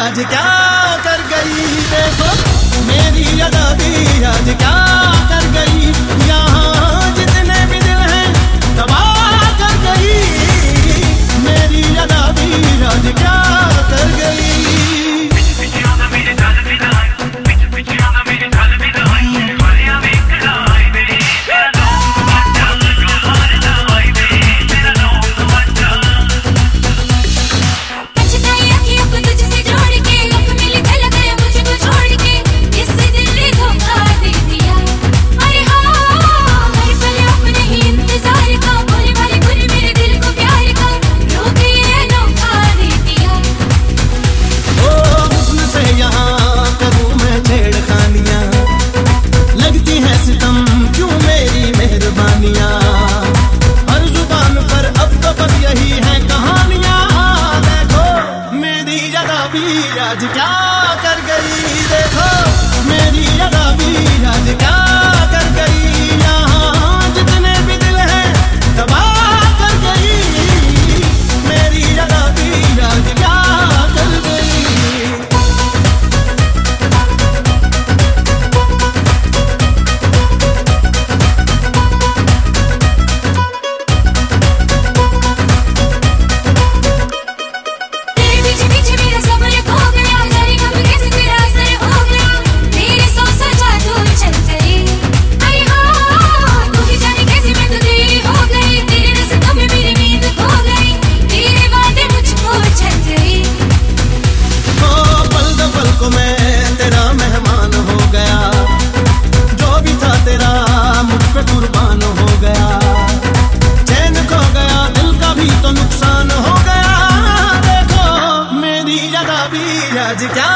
आज क्या कर गई, देखो मेरी अदा भी आज क्या कर गई। यहाँ जितने भी दिल हैं तबाह कर गई, मेरी अदा भी आज क्या कर गई। हर जुबान पर अब तो बस यही है कहानियां, देखो मेरी अदा भी आज क्या कर गई, देखो मेरी अदा भी आज क्या कर गई। यहाँ जितने भी दिल हैं तबाह कर गई, मेरी अदा भी आज क्या कर गई। मैं तेरा मेहमान हो गया, जो भी था तेरा मुझ पे कुर्बान हो गया। चैन खो गया, दिल का भी तो नुकसान हो गया, देखो मेरी अदा भी आज क्या